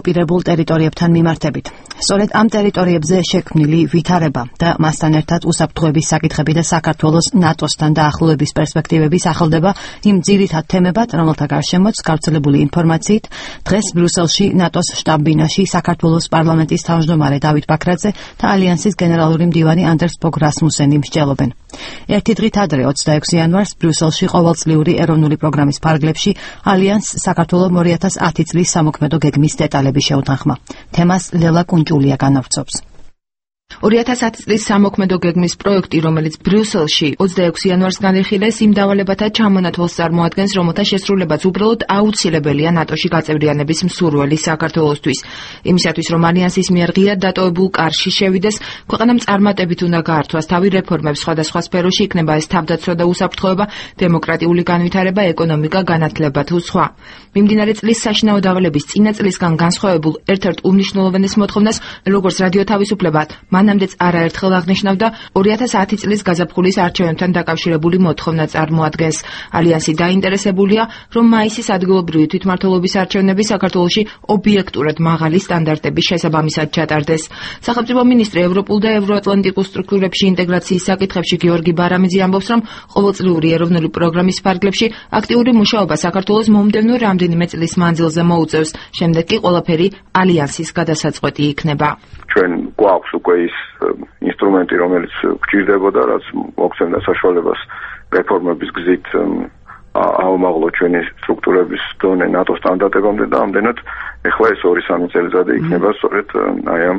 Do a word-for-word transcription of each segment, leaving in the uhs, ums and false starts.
ოკუპირებულ ტერიტორიებთან მიმართებით. სწორედ ამ ტერიტორიებზე შექმნილი ვითარება და მასთან ერთად უსაფრთხოების საკითხები და საქართველოს ნატოსთან დაახლოების პერსპექტივები სახელდება იმ ძირითად თემებად, რომელთა გარშემოც გავრცელებული ინფორმაციით დღეს ბრიუსელში ნატოს შტაბ-ბინაში საქართველოს პარლამენტის თავმჯდომარე დავით ბაქრაძე და ალიანსის გენერალური მდივანი ანდერს ბოგ რასმუსენი მსჯელობენ. ერთი დღით ადრე ოცდაექვსი იანვარს ბრიუსელში ყოველწლიური ეროვნული პროგრამის ფარგლებში ალიანსს საქართველოს ორი ათას ათი წლის სამოქმედო გეგმის დეტალები შეუთანხმა. თემას ლელა კუნჭულია განავრცობს. ორი ათას ათი წლის სამოქმედო გეგმის პროექტი, რომელიც ბრიუსელში ოცდაექვსი იანვარს განიხილეს, იმ დავალებათა ჩამონათვალს წარმოადგენს, რომელთა შესრულებაც უბრალოდ აუცილებელია ნატოში გაწევრიანების მსურველი საქართველოსთვის. იმისათვის, რომ ალიანსის მიერ ღიად დატოვებულ კარში შევიდეს, ქვეყანამ წარმატებით უნდა გაართვას თავი რეფორმებს სხვადასხვა სფეროში, იქნება ეს თავდაცვა და უსაფრთხოება, დემოკრატიული განვითარება, ეკონომიკა, განათლება თუ სხვა. მიმდინარე წლის საშინაო დავალების წინა წლისგან განსხვავებულ ერთ-ერთ უმნიშვნელოვანეს მოთხოვნას, როგორც რადიო თავისუფლება მანამდეც არაერთხელ აღნიშნავდა, ორი ათას ათი წლის გაზაფხულის არჩევნებთან დაკავშირებული მოთხოვნა წარმოადგენს. ალიანსი დაინტერესებულია, რომ მაისის ადგილობრივი თვითმმართველობის არჩევნები საქართველოში ობიექტურად მაღალი სტანდარტების შესაბამისად ჩატარდეს. სახელმწიფო მინისტრი ევროპულ და ევროატლანტიკულ სტრუქტურებში ინტეგრაციის საკითხებში გიორგი ბარამიძე ამბობს, რომ ყოველწლიური ეროვნული პროგრამის ფარგლებში აქტიური მუშაობა საქართველოს მომდევნო რამდენიმე წლის მანძილზე მოუწევს. შემდეგ კი ყველაფერი ალიანსის გადასაწყვეტი იქნება. ჩვენ გვაქვს უკვე ის ინსტრუმენტი, რომელიც გვჭირდებოდა, რაც მოგცემდა საშუალებას რეფორმების გზით აუმაღლოთ ჩვენი სტრუქტურების დონე ნატოს სტანდარტებამდე და ამდენად ეხლა ეს ორი სამი წელიწადი იქნება სწორედ აი ამ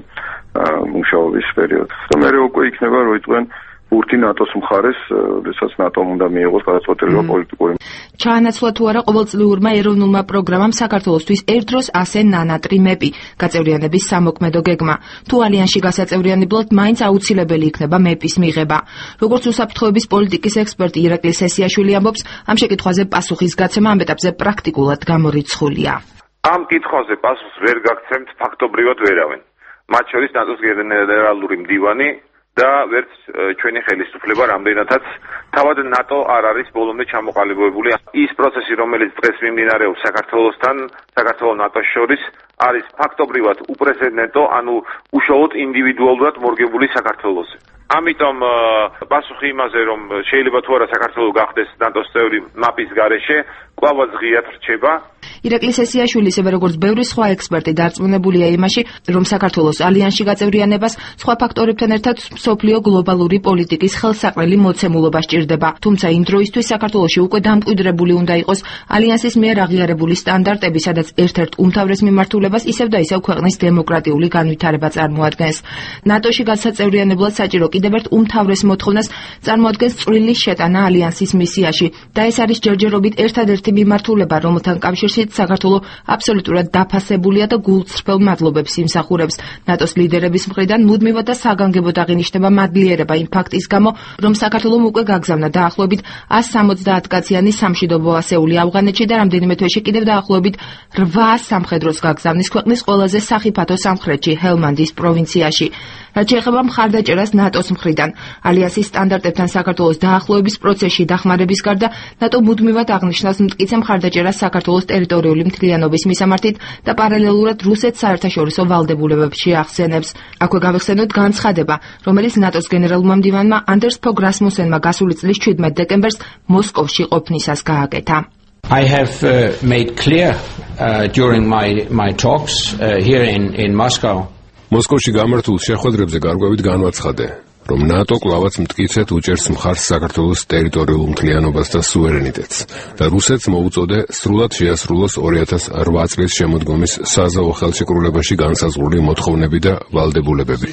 მუშაობის პერიოდი. და მერე უკვე იქნება რო იყვნენ ურთი ნატოს მხარეს, როდესაც ნატომ უნდა მიიღოს გადაწყვეტილება პოლიტიკური. ჩაანაცვლა თუ არა ყოველწლიურმა ეროვნულმა პროგრამამ საქართველოსთვის ერთდროს ასე ნანატრიმები გაწევრიანების სამოქმედო გეგმა. თუ ალიანსში გასაწევრიანებლად მაინც აუცილებელი იქნება მეპის მიღება. როგორც უსაფრთხოების პოლიტიკის ექსპერტი ირაკლი სესიაშვილი ამბობს, ამ შეკითხვაზე პასუხის გაცემა ამ ეტაპზე პრაქტიკულად გამორიცხულია. ამ კითხვაზე პასუხს ვერ გაგცემთ ფაქტობრივად ვერავინ. მათ შორის ნატოს გენერალური მდივანი და ვერც ჩვენი ხელისუფლება, რამდენადაც თავად ნატო არ არის ბოლომდე ჩამოყალიბებული. ის პროცესი, რომელიც დღეს მიმდინარეობს საქართველოსთან, საქართველოს ნატოს შორის, არის ფაქტობრივად უპრეცედენტო, ანუ უშუალოდ ინდივიდუალურად მორგებული საქართველოსზე. ამიტომ პასუხი იმაზე, რომ შეიძლება თუ არა საქართველოს გახდეს ნატოს წევრი მაპის გარეშე, კვლავაც ღიად რჩება. ირაკლი სესიაშვილი, ისევე როგორც ბევრი სხვა ექსპერტი, დარწმუნებულია იმაში, რომ საქართველოს ალიანსში გაწევრიანებას სხვა ფაქტორებთან ერთად მსოფლიო გლობალური პოლიტიკის ხელსაყრელი მოცემულობა სჭირდება. თუმცა იმ დროისთვის საქართველოში უკვე დამკვიდრებული უნდა იყოს ალიანსის მიერ აღიარებული სტანდარტები, სადაც ერთ-ერთ უმთავრეს მიმართულებას ისევ და ისევ ქვეყნის დემოკრატიული განვითარება წარმოადგენს. ნატოში გასაწევრიანებლად საჭირო კიდევ ერთ უმთავრეს მოთხოვნას წარმოადგენს წვრილი შეტანა ალიანსის მისიაში და ეს არის ჯერჯერობით ერთადერთი მიმართულება, რომელთან კავშირში საქართველო აბსოლუტურად დაფასებულია და გულწრფელ მადლობებს იმსახურებს. ნატოს ლიდერების მხრიდან მუდმივად და საგანგებოდ აღინიშნება მადლიერება იმ ფაქტის გამო, რომ საქართველომ უკვე გაგზავნა დაახლოებით ას სამოცდაათ კაციანი სამშვიდობო ასეული ავღანეთში და რამდენიმე თვეში კიდევ დაახლოებით რვა სამხედროს გაგზავნის ქვეყნის ყველაზე სახიფათო სამხრეთში, ჰელმანდის პროვინციაში. რაც შეეხება მხარდაჭერას ნატოს მხრიდან, ალიანსის სტანდარტებთან საქართველოს დაახლოების პროცესში დახმარების გარდა, ნატო მუდმივად აღნიშნავს მტკიცე მხარდაჭერას საქართველოს ტერიტორიული მთლიანობის მისამართით და პარალელურად რუსეთს საერთაშორისო ვალდებულებებში ახსენებს. აქვე გავიხსენოთ განცხადება, რომელიც ნატოს გენერალურმა მდივანმა ანდერს ბოგ რასმუსენმა გასული წლის შვიდმეტ დეკემბერს მოსკოვში ყოფნისას გააკეთა. I have uh, made clear uh, during my my talks uh, here in in Moscow. მოსკოვში გამართულ შეხვედრებზე გარკვევით განვაცხადე, რომ ნატო კვლავაც მტკიცედ უჭერს მხარს საქართველოს ტერიტორიულ მთლიანობას და სუვერენიტეტს და რუსეთს მოუწოდე სრულად შეასრულოს ორი ათას რვა წლის შემოდგომის საზავო ხელშეკრულებაში განსაზღვრული მოთხოვნები და ვალდებულებები.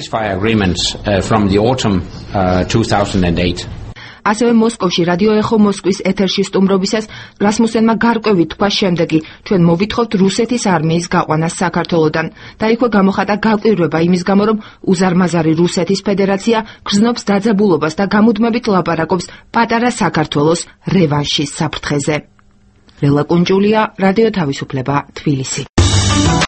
ასევე მოსკოვში რადიო ეხო მოსკვის ეთერში სტუმრობისას რასმუსენმა გარკვევით თქვა შემდეგი: ჩვენ მოვითხოვთ რუსეთის არმიის გაყვანას საქართველოდან და იქვე გამოხატა გაკვირვება იმის გამო, რომ უზარმაზარი რუსეთის ფედერაცია გრძნობს დაძაბულობას და გამუდმებით ლაპარაკობს პატარა საქართველოს რევანშის საფრთხეზე. ლელა კუნჭულია, რადიო თავისუფლება, თბილისი.